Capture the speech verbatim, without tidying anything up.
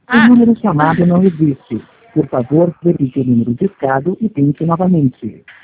O Ah, número chamado não existe. Por favor, verifique o número discado e tente novamente.